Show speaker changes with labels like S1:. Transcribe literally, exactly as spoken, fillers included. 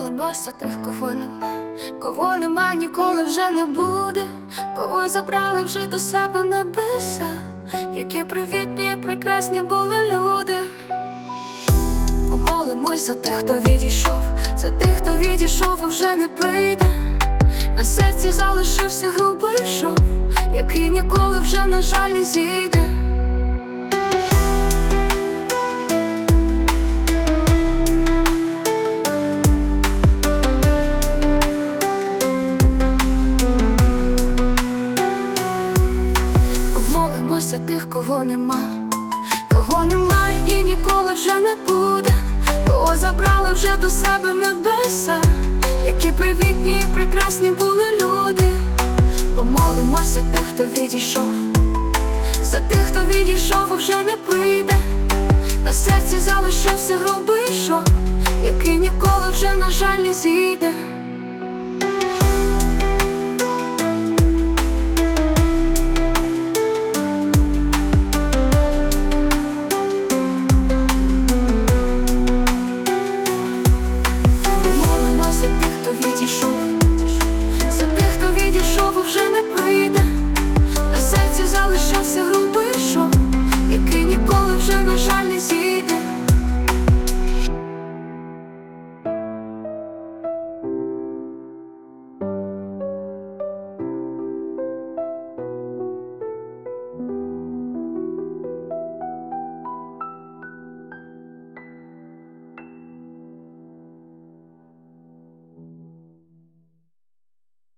S1: Помолимося тих, кого нема, кого нема, ніколи вже не буде, кого забрали вже до себе небеса, які привітні і прекрасні були люди. Помолимось за тих, хто відійшов, за тих, хто відійшов і вже не прийде. На серці залишився грубий шов, який ніколи вже, на жаль, не зійде. Помолимося тих, кого нема, кого немає і ніколи вже не буде, кого забрали вже до себе небеса, які привітні і прекрасні були люди. Помолимося тих, хто відійшов, за тих, хто відійшов і вже не прийде. На серці залишився грубий шов, який ніколи вже, на жаль, не зійде.